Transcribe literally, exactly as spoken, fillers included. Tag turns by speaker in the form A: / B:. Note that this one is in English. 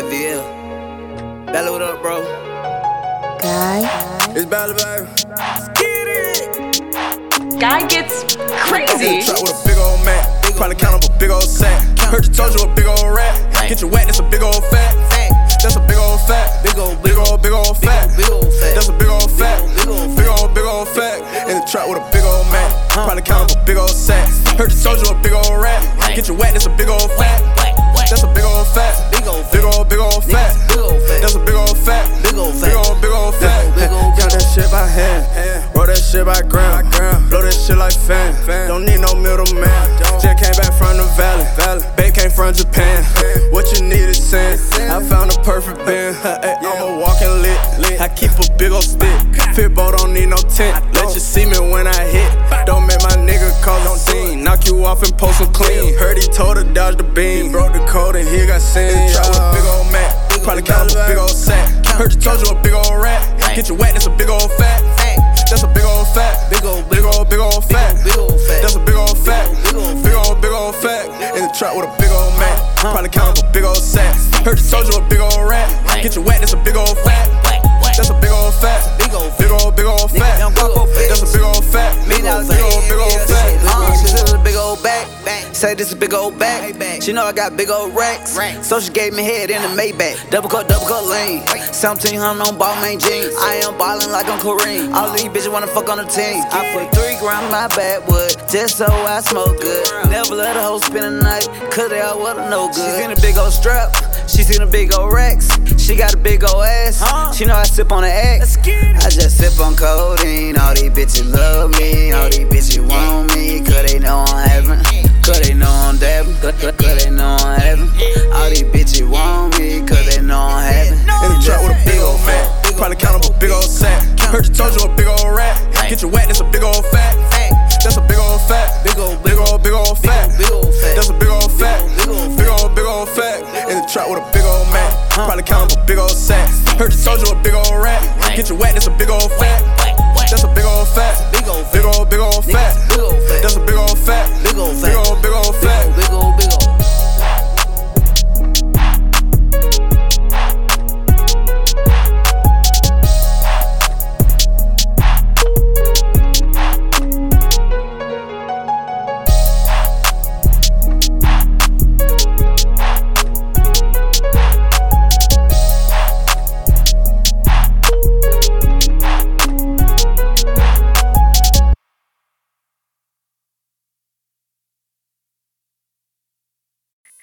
A: V L. Bella, what up, bro?
B: Guy.
C: It's Bella, baby.
A: Get it!
D: Guy gets crazy.
C: Trap with a big old Mac. Probably count up a big old sack. Heard you told you a big old rat. Get you wet, that's a big old fat. That's a big old fat. Big old, big old, big old fat. That's a big old fat. Big old, big old fat. In the trap with a big old Mac. Probably count up a big old sack. Heard you told you a big old rat. Get you wet, that's a big old fat. That's a big old fat. Big old, big old, big old fat. That's a big old fat. Big old, big old, big old fat. Count that shit by hand. Roll that shit by gram. Blow that shit like fan. Don't need no middleman. Just came back from the valley. Babe came from Japan. What you need is sand. I found the perfect band. I'm a walking lit. I keep a big old stick. Pitbull don't need no tent. Let you see me when I hit. Don't make my nigga cause I'm seen. Knock you off and post him clean. Heard he told her dodge the beam. Broke the code and he got seen. Trap with a big old Mac. Probably count up a big old sack. Heard you told you a big old rat. Get you wet, that's a big old fat. That's a big old fat. Big old, big old, big old fat. That's a big old fat. Big old, big old fat. In the trap with a big old Mac. Probably count up a big old sack. Heard you told you a big old rat. Get you wet, that's a big old fat. That's a big old fat. Big old, big old, big old fat. That's a big old fat. Big old, big old, big old fat.
A: Uh, she said a big old back. Say this a big old back. She know I got big old racks. So she gave me head in the Maybach. Double cup, double cup lane. seventeen hundred on Balmain jeans. I am ballin' like I'm Kareem. All these bitches wanna fuck on the team. I put three gram in my backwood just so I smoke good. Never let a hoe spend a night, cause they all wanna know good. She seen a big old strap. She seen a big old racks. She got a big old ass. She know I sip on the X. I just sip on codeine. All these bitches love me. All these bitches want me. Cause they know I'm having. Cause they know I'm dabbing. Cause they know I'm having. All these bitches want me. Cause they know I'm having.
C: In the trap with a big old Mac. Probably count up a big old sack. Heard you told you a big old rat. Get you wet, that's a big old fat. That's a big old fat. Big old, big old, big old fat. That's a big old fat. Big old, big old fat. In the trap with a big old Mac. Probably count up a big old sack. Heard you told you a big old rat. Get you wet, that's a big old fat. That's a big old fat. Big old, big old, big old fat.